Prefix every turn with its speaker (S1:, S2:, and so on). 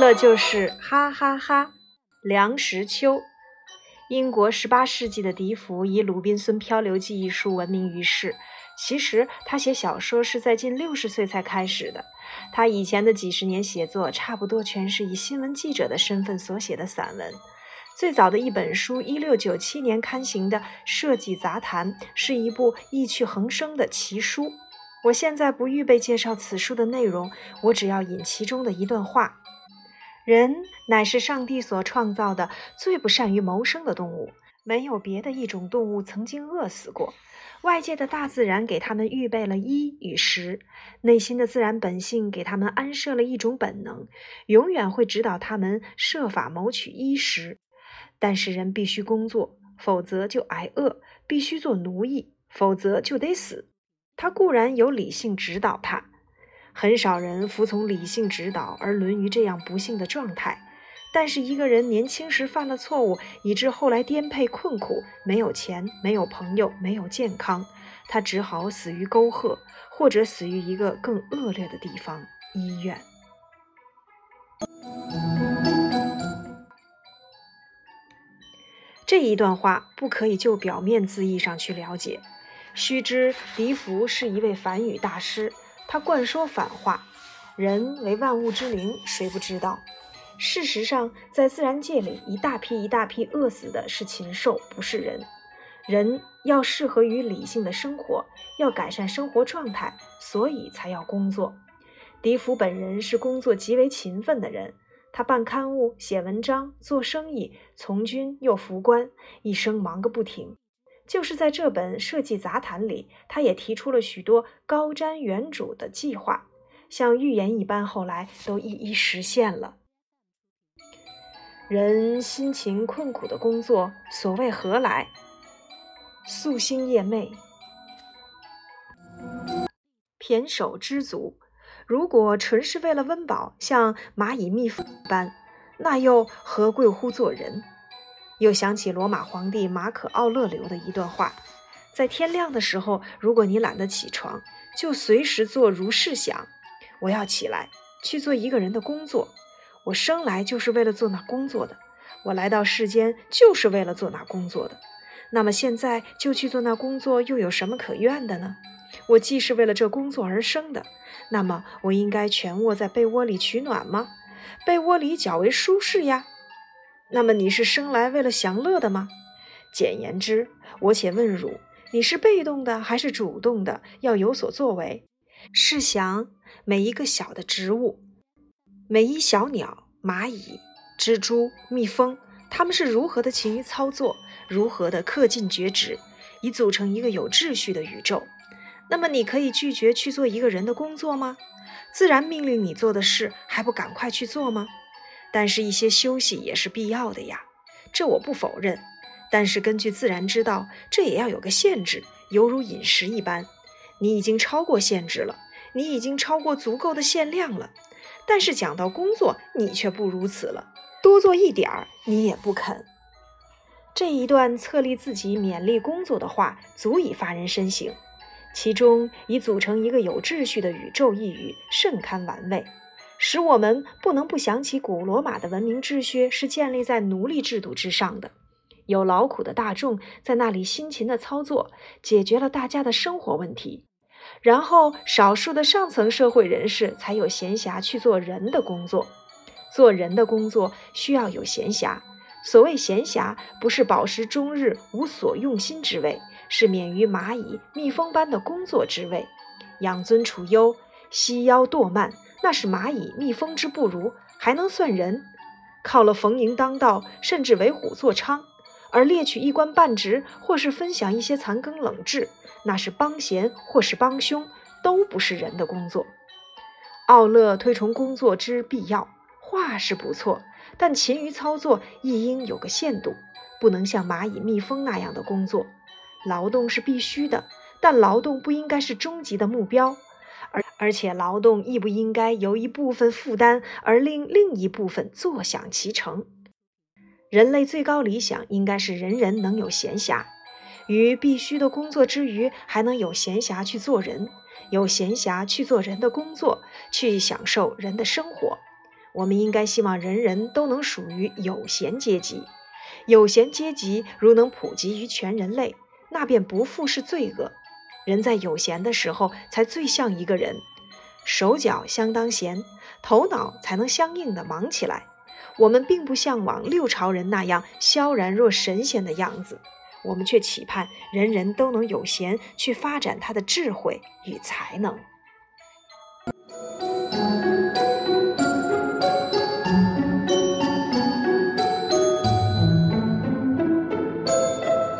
S1: 乐就是哈哈哈。梁实秋，英国18世纪的笛福以《鲁滨孙漂流记》一书闻名于世。其实他写小说是在近60岁才开始的。他以前的几十年写作差不多全是以新闻记者的身份所写的散文。最早的一本书1697年刊行的《社稷杂谈》是一部意趣横生的奇书。我现在不预备介绍此书的内容，我只要引其中的一段话：人乃是上帝所创造的最不善于谋生的动物，没有别的一种动物曾经饿死过。外界的大自然给他们预备了衣与食，内心的自然本性给他们安设了一种本能，永远会指导他们设法谋取衣食。但是人必须工作，否则就挨饿；必须做奴役，否则就得死。他固然有理性指导他，很少人服从理性指导而沦于这样不幸的状态。但是一个人年轻时犯了错误，以致后来颠沛困苦，没有钱，没有朋友，没有健康，他只好死于沟壑，或者死于一个更恶劣的地方——医院。这一段话不可以就表面字义上去了解。须知笛福是一位梵语大师，他灌输反话，人为万物之灵，谁不知道？事实上，在自然界里，一大批一大批饿死的是禽兽，不是人。人要适合于理性的生活，要改善生活状态，所以才要工作。笛福本人是工作极为勤奋的人，他办刊物、写文章、做生意，从军又服官，一生忙个不停。就是在这本《社稷杂谈》里，他也提出了许多高瞻远瞩的计划，像预言一般，后来都一一实现了。人辛勤困苦的工作，所谓何来？夙兴夜寐，胼手胝足。如果纯是为了温饱，像蚂蚁蜜蜂般，那又何贵乎做人？又想起罗马皇帝马可·奥勒留的一段话：在天亮的时候，如果你懒得起床，就随时做如是想：我要起来去做一个人的工作，我生来就是为了做那工作的，我来到世间就是为了做那工作的。那么现在就去做那工作，又有什么可怨的呢？我既是为了这工作而生的，那么我应该全卧在被窝里取暖吗？被窝里较为舒适呀。那么你是生来为了享乐的吗？简言之，我且问汝，你是被动的还是主动的要有所作为？试想每一个小的植物，每一小鸟、蚂蚁、蜘蛛、蜜蜂，它们是如何的勤于操作，如何的恪尽厥职，以组成一个有秩序的宇宙。那么你可以拒绝去做一个人的工作吗？自然命令你做的事，还不赶快去做吗？但是一些休息也是必要的呀，这我不否认。但是根据自然之道，这也要有个限制，犹如饮食一般。你已经超过限制了，你已经超过足够的限量了。但是讲到工作，你却不如此了，多做一点儿，你也不肯。这一段册立自己勉励工作的话，足以发人深省。其中以组成一个有秩序的宇宙一语，甚堪玩味，使我们不能不想起古罗马的文明秩序是建立在奴隶制度之上的。有劳苦的大众在那里辛勤的操作，解决了大家的生活问题，然后少数的上层社会人士才有闲暇去做人的工作。做人的工作需要有闲暇，所谓闲暇，不是饱食终日无所用心之谓，是免于蚂蚁、蜜蜂般的工作之谓。养尊处优，息腰惰慢，那是蚂蚁、蜜蜂之不如，还能算人？靠了逢迎当道，甚至为虎作伥，而猎取一官半职，或是分享一些残羹冷炙，那是帮闲或是帮凶，都不是人的工作。奥勒推崇工作之必要，话是不错，但勤于操作亦应有个限度，不能像蚂蚁、蜜蜂那样的工作。劳动是必须的，但劳动不应该是终极的目标，而且劳动亦不应该由一部分负担而令另一部分坐享其成。人类最高理想应该是人人能有闲暇，于必须的工作之余，还能有闲暇去做人，有闲暇去做人的工作，去享受人的生活。 我们应该希望人人都能属于有闲阶级。有闲阶级如能普及于全人类，那便不复是罪恶。人在有闲的时候才最像一个人，手脚相当闲，头脑才能相应地忙起来。我们并不向往六朝人那样萧然若神仙的样子，我们却期盼人人都能有闲去发展他的智慧与才能。